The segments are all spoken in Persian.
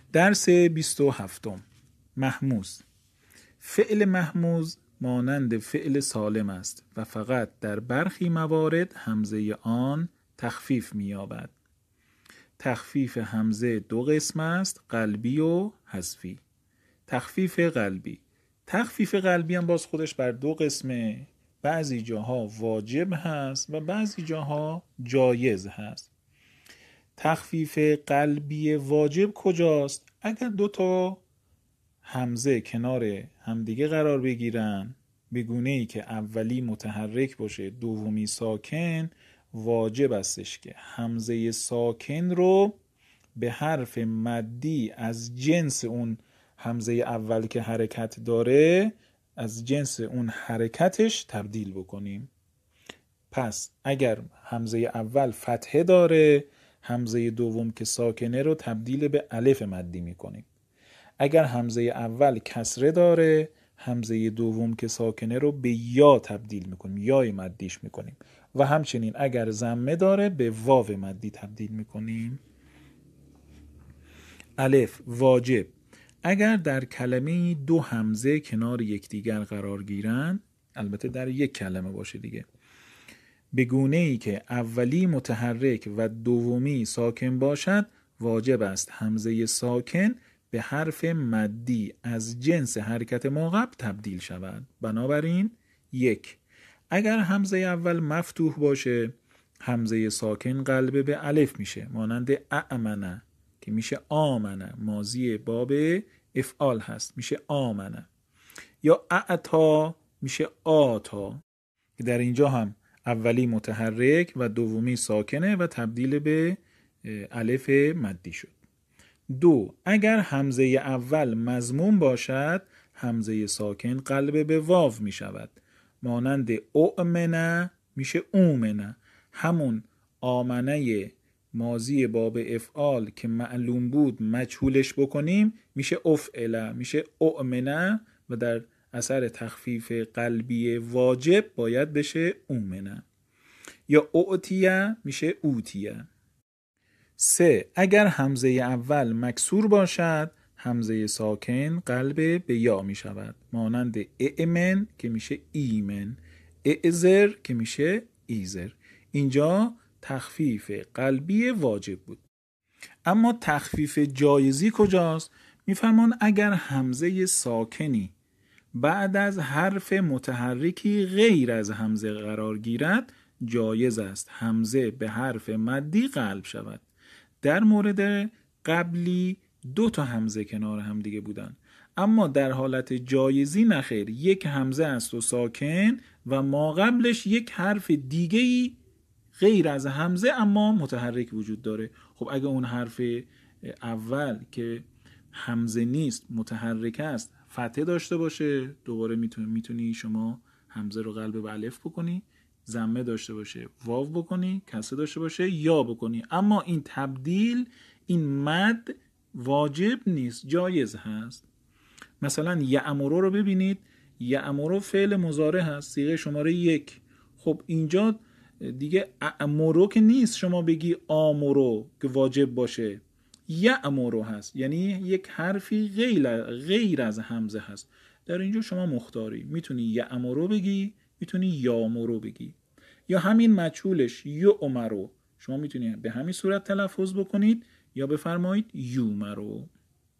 درس 27. محموز. فعل محموز مانند فعل سالم است و فقط در برخی موارد همزه آن تخفیف می‌یابد. تخفیف همزه دو قسم است: قلبی و حذفی. تخفیف قلبی. تخفیف قلبی هم باز خودش بر دو قسمه. بعضی جاها واجب هست و بعضی جاها جایز هست. تخفیف قلبی واجب کجاست؟ اگر دو تا همزه کنار همدیگه قرار بگیرن به گونه‌ای که اولی متحرک باشه دومی ساکن، واجب استش که همزه ساکن رو به حرف مدی از جنس اون همزه اول که حرکت داره از جنس اون حرکتش تبدیل بکنیم. پس اگر همزه اول فتحه داره، همزه دوم که ساکنه رو تبدیل به الف مدی میکنیم. اگر همزه اول کسره داره، همزه دوم که ساکنه رو به یا تبدیل میکنیم، یای مدیش میکنیم. و همچنین اگر ضمه داره به واو مدی تبدیل میکنیم. الف واجب. اگر در کلمه دو همزه کنار یکدیگر قرار گیرند، البته در یک کلمه باشه دیگه، به گونه‌ای که اولی متحرک و دومی ساکن باشد، واجب است همزه ساکن به حرف مدی از جنس حرکت ما قبل تبدیل شود. بنابراین یک، اگر همزه اول مفتوح باشه، همزه ساکن قلب به الف میشه، مانند اعمنه که میشه آمنه، ماضی باب افعال هست، میشه آمنه. یا اعتا میشه آتا که در اینجا هم اولی متحرک و دومی ساکنه و تبدیل به الف مدی شد. دو، اگر همزه اول مضموم باشد، همزه ساکن قلب به واو می شود، مانند اؤمنه میشه اومنه، همون آمنه ماضی باب افعال که معلوم بود مجهولش بکنیم میشه افعله، میشه اؤمنه و در اثر تخفیف قلبی واجب باید بشه اومنه. یا اعتیه میشه اوتیه. سه، اگر همزه اول مکسور باشد، همزه ساکن قلب به یا می شود، مانند اعمن که میشه ایمن، اعذر که میشه ایزر. اینجا تخفیف قلبی واجب بود. اما تخفیف جایزی کجاست؟ میفرمان اگر همزه ساکنی بعد از حرف متحرکی غیر از همزه قرار گیرد، جایز است همزه به حرف مدی قلب شود. در مورد قبلی دو تا همزه کنار هم دیگه بودن، اما در حالت جایزی نخیر، یک همزه است و ساکن و ما قبلش یک حرف دیگه‌ای غیر از همزه اما متحرک وجود داره. خب اگه اون حرف اول که همزه نیست متحرک است فتحه داشته باشه، دوباره میتونی شما همزه رو قلب به الف بکنی، ضمه داشته باشه واو بکنی، کسره داشته باشه یا بکنی. اما این تبدیل، این مد واجب نیست، جایز هست. مثلا یأمرو رو ببینید، یأمرو فعل مضارع هست، صیغه شماره 1. خب اینجا دیگه امرو که نیست شما بگی آمرو که واجب باشه، یأمرو هست، یعنی یک حرفی غیر از همزه هست. در اینجا شما مختاری، میتونی یأمرو بگی، میتونی یامرو بگی، یا همین مجهولش یؤمرو، شما میتونی به همین صورت تلفظ بکنید یا بفرمایید یومرو.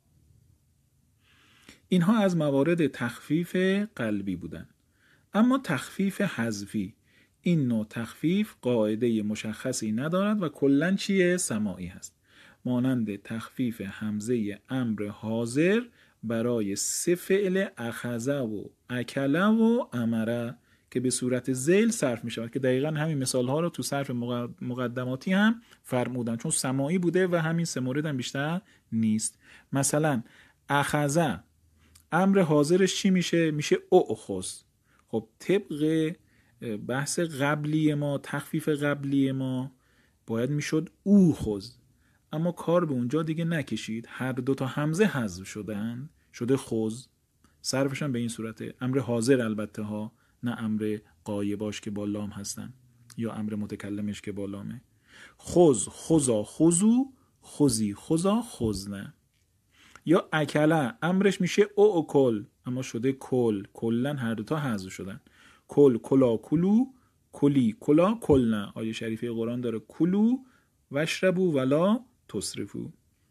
اینها از موارد تخفیف قلبی بودن. اما تخفیف حذفی، این نوع تخفیف قاعده مشخصی ندارد و کلاً چیه؟ سماعی هست، مانند تخفیف همزه امر حاضر برای سه فعل اخذ و اکل و امره که به صورت ذیل صرف می شود، که دقیقاً همین مثال ها رو تو صرف مقدماتی هم فرمودن، چون سماعی بوده و همین سه مورد هم بیشتر نیست. مثلا اخذ امر حاضرش چی میشه؟ میشه اؤخذ. خب طبق بحث قبلی ما، تخفیف قبلی ما باید میشد اوخذ، اما کار به اونجا دیگه نکشید، هر دو تا همزه حذف شدن، شده خذ. صرفش هم به این صورته، امر حاضر البته ها، نه امر غایباش که با لام هستن یا امر متکلمش که با لامه. خذ خذا خذو، خذی خذا خذنه. یا اکله امرش میشه او کل، اما شده کل، کلن هر دوتا حذف شدن. کل کلا کلو، کلی کلا کلنا. آیه شریفه قرآن داره کلو وشربو ولا تسرفو.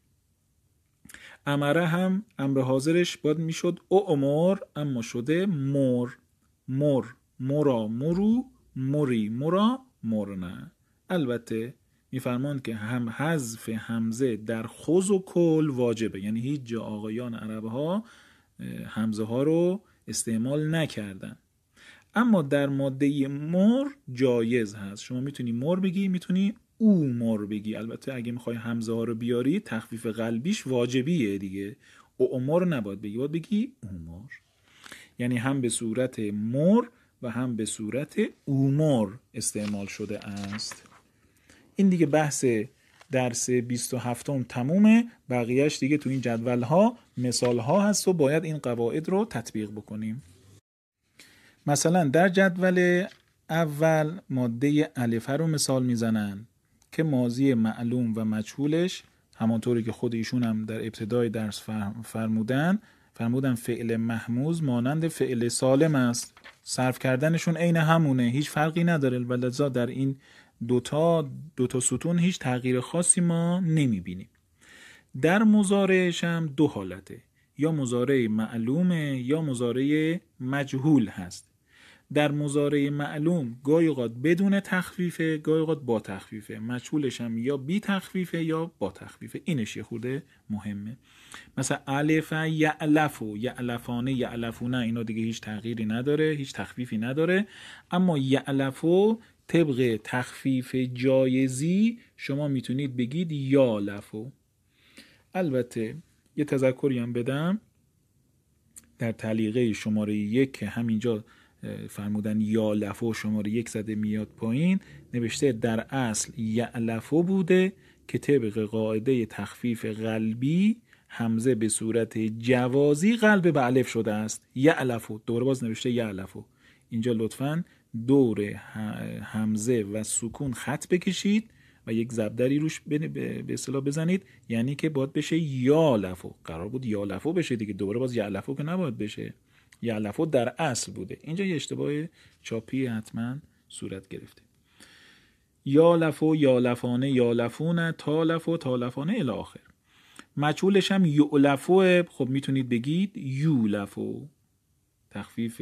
امره هم امر حاضرش باید میشد او امر، اما شده مر، مر مرا مرو، مری مرا مرنه. البته میفرماند که هم حذف همزه در خذ و کل واجبه، یعنی هیچ جا آقایان عرب ها همزه ها رو استعمال نکردن. اما در ماده مر جایز هست، شما میتونی مر بگی، میتونی او مر بگی. البته اگه میخوای همزه ها رو بیاری تخفیف قلبیش واجبیه دیگه، او مر نباید بگی، باید بگی اومر. یعنی هم به صورت مر و هم به صورت اومر استعمال شده است. این دیگه بحث درس 27 تمومه، بقیهش دیگه تو این جدول ها مثال ها هست و باید این قواعد رو تطبیق بکنیم. مثلا در جدول اول ماده الفه رو مثال میزنن که ماضی معلوم و مجهولش همانطوری که خود ایشون هم در ابتدای درس فرمودن فعل محموز مانند فعل سالم است، صرف کردنشون عین همونه، هیچ فرقی نداره. ولذا در این دوتا ستون هیچ تغییر خاصی ما نمیبینیم. در مضارعش هم دو حالته، یا مضارع معلومه یا مضارع مجهول هست. در مضارع معلوم گاهی اوقات بدون تخفیفه، گاهی اوقات با تخفیفه. مجهولش هم یا بی تخفیفه یا با تخفیفه. اینش یه خورده مهمه. مثلا الف یعلفو، یعلفانه، یعلفونه، اینا دیگه هیچ تغییری نداره، هیچ تخفیفی نداره. اما یعلفو طبق تخفیف جایزی شما میتونید بگید یا لفو. البته یه تذکری هم بدم، در تعلیقه شماره 1 که همینجا فرمودن یا لفو شماره 1 زده میاد پایین، نوشته در اصل یعلفو بوده که طبق قاعده تخفیف قلبی همزه به صورت جوازی قلب به الف شده است. یعلفو، دوباره باز نوشته یعلفو. اینجا لطفاً دور همزه و سکون خط بکشید و یک زبدری روش به اصطلاح بزنید، یعنی که باید بشه یا لفو. قرار بود یا لفو بشه دیگه، دوباره باز یا لفو که نباید بشه. یا لفو در اصل بوده. اینجا یه اشتباه چاپی حتما صورت گرفته. یا لفو، یا لفانه، یا لفونه، تا لفو، تا لفانه الی آخر. مجهولش هم یعلفو، خب میتونید بگید یو لفو. تخفیف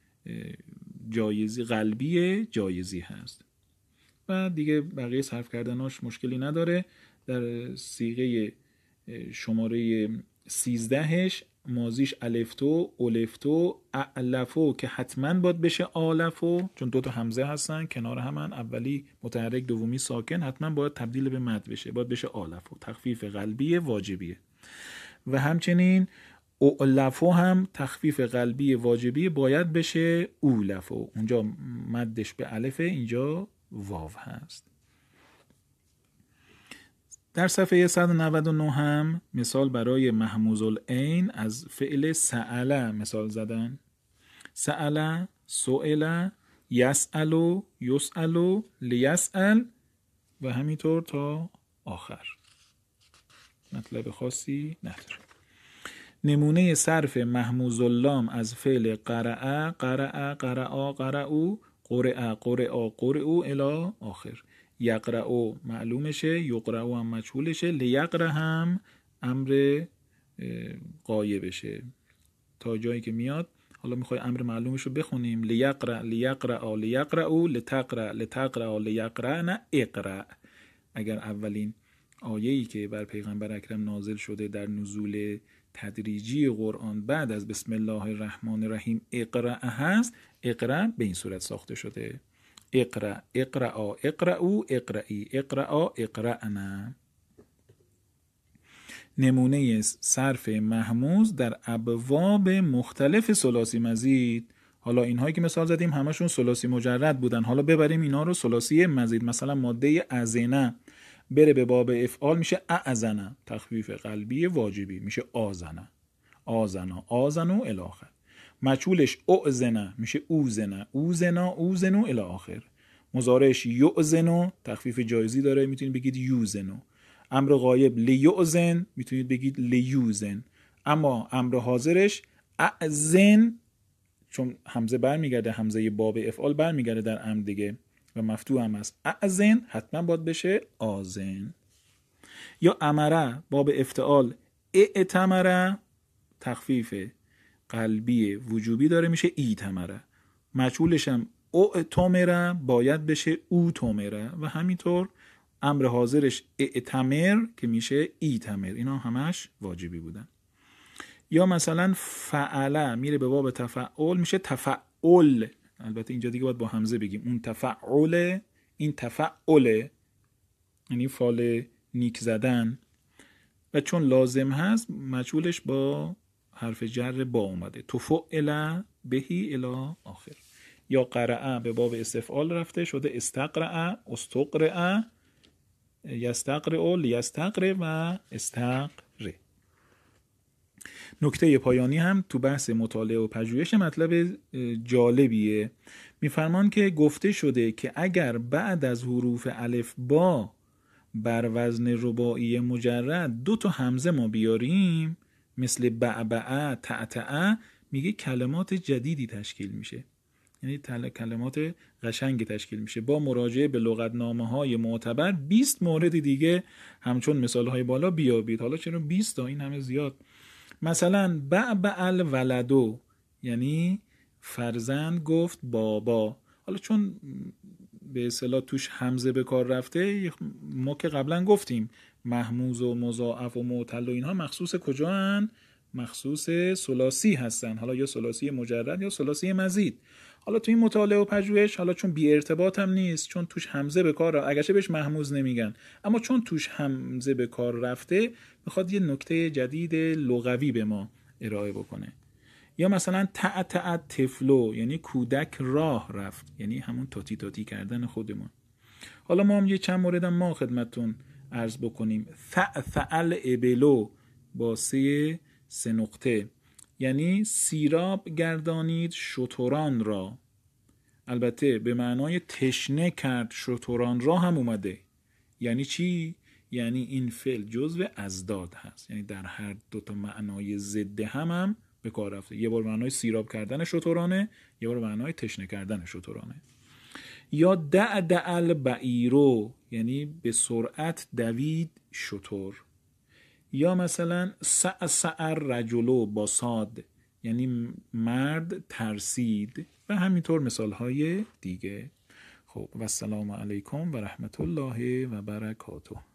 جایزی قلبی جایزی هست. و دیگه بقیه صرف کردناش مشکلی نداره. در صیغه شماره 13ش ماضیش الفتو، اولفتو، اعلفو که حتما باید بشه آلفو، چون دوتا همزه هستن کنار همن، اولی متحرک دومی ساکن، حتما باید تبدیل به مد بشه، باید بشه آلفو. تخفیف قلبی واجبیه. و همچنین اولفو هم تخفیف قلبی واجبی باید بشه اولفو. اونجا مدش به الفه، اینجا واو هست. در صفحه 199 هم مثال برای محموز العین از فعل سأله مثال زدن. سأله، سئله، یسألو، یسألو، لیسأل و همینطور تا آخر. مطلب خاصی نداره. نمونه صرف محموز اللام از فعل قرأ، قرأ، قرأ، قرأو، قرأ، قرأ، قرأو الی آخر. یقرأ معلومشه، یقرأ هم مجهولشه، لیقرأ هم امر غایبشه تا جایی که میاد. حالا میخوای امر معلومش رو بخونیم. لیقرأ، لیقرأ، لیقرأو، لتقرأ، لتقرأ، لیقرأن، اقرأ. اگر اولین آیه‌ای که بر پیغمبر اکرم نازل شده در نزول تدریجی قرآن بعد از بسم الله الرحمن الرحیم اقرأ هست، اقرأ به این صورت ساخته شده. اقرأ، اقرأ، اقرأو، اقرأی، اقرأ، اقرأنا. نمونه صرف محموز در ابواب مختلف ثلاثی مزید. حالا اینهایی که مثال زدیم همشون ثلاثی مجرد بودن، حالا ببریم اینا رو ثلاثی مزید. مثلا ماده ازنه بره به باب افعال میشه اعزنه، تخفیف قلبی واجبی میشه آزنه، آزنا، آزنو الی آخر. مجهولش اعزنه میشه اوزنه، اوزنا، اوزنو الی آخر. مضارعش یعزنو تخفیف جایزی داره، میتونید بگید یوزنو. امر غایب لیعزن میتونید بگید لیوزن. اما امر حاضرش اعزن، چون همزه برمیگرده، همزه باب افعال برمیگرده در امر دیگه و مفتوح هم هست، اعزن حتما باید بشه آزن. یا امره باب افتعال، اعتمره تخفیف قلبی وجوبی داره میشه ایتمره. مجهولش هم اعتمره باید بشه اوتمره و همینطور امر حاضرش اعتمر که میشه ایتمر. اینا همش واجبی بودن. یا مثلا فعله میره به باب تفعل میشه تفعل. البته اینجا دیگه باید با همزه بگیم اون تفعله، این تفعله، یعنی فال نیک زدن و چون لازم هست مجهولش با حرف جر با اومده، تفعل بهی الی آخر. یا قرعه به باب استفعال رفته شده استقرعه، استقرعه، یستقرعه، لیستقرع و استقرع. نکته پایانی هم تو بحث مطالعه و پژوهش مطلب جالبیه. میفرمان که گفته شده که اگر بعد از حروف الف با بر وزن رباعی مجرد 2 تا همزه ما بیاریم مثل بعبعه، تعتعه، میگه کلمات جدیدی تشکیل میشه، یعنی کلمات قشنگ تشکیل میشه. با مراجعه به لغتنامه‌های معتبر 20 مورد دیگه همچون مثالهای بالا بیابید. حالا چرا 20 تا؟ این همه زیاد. مثلا بعبع الولدو یعنی فرزند گفت بابا. حالا چون به اصطلاح توش همزه به کار رفته، ما که قبلا گفتیم محموز و مضاعف و معتل و اینها مخصوص کجا هن؟ مخصوص ثلاثی هستن، حالا یا ثلاثی مجرد یا ثلاثی مزید. حالا تو این مطالعه و پژوهش حالا چون بی ارتباط هم نیست، چون توش همزه به کار رفته، اگرچه بهش محموز نمیگن، اما چون توش همزه به کار رفته میخواد یه نکته جدید لغوی به ما ارائه بکنه. یا مثلا تعتع طفلو یعنی کودک راه رفت، یعنی همون تاتی تاتی کردن خودمون. حالا ما هم یه چند موردم ما خدمتتون عرض بکنیم. ثعثعل ابلو با سه نقطه یعنی سیراب گردانید شتران را. البته به معنای تشنه کرد شتران را هم اومده. یعنی چی؟ یعنی این فعل جزو ازداد هست، یعنی در هر 2 تا معنای ضد هم به کار رفته. یه بار معنای سیراب کردن شترانه، یه بار معنای تشنه کردن شترانه. یا دعدع البعیرو یعنی به سرعت دوید شتر. یا مثلا سعسع الرجلو با صاد یعنی مرد ترسید و همینطور مثالهای دیگه. خب و السلام علیکم و رحمت الله و برکاته.